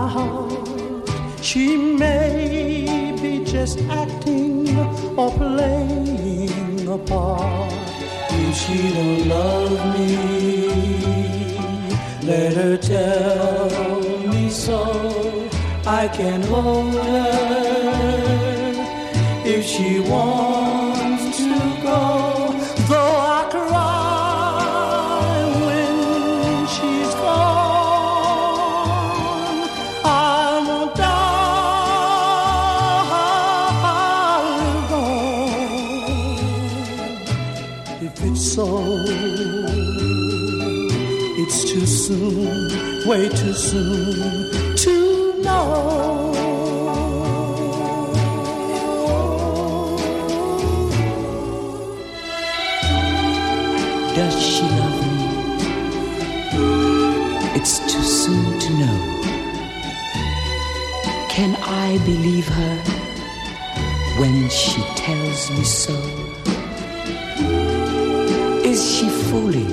heart. She may be just acting or playing a part. If she don't love me, let her tell me so. I can hold her if she wants to go. Though I cry when she's gone, I won't die alone. If it's so, it's too soon, way too soon to know. Does she love me? It's too soon to know. Can I believe her when she tells me so? Is she fooling?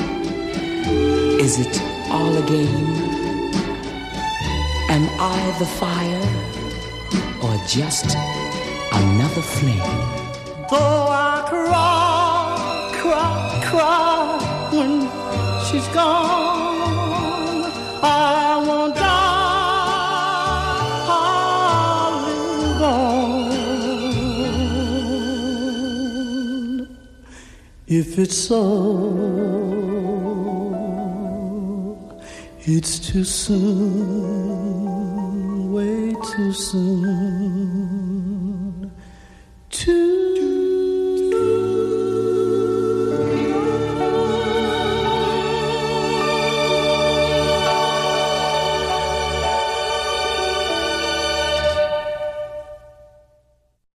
Is it all a game? Am I the fire or just another flame? Though I cry when she's gone, I won't die alone. If it's so, it's too soon, way too soon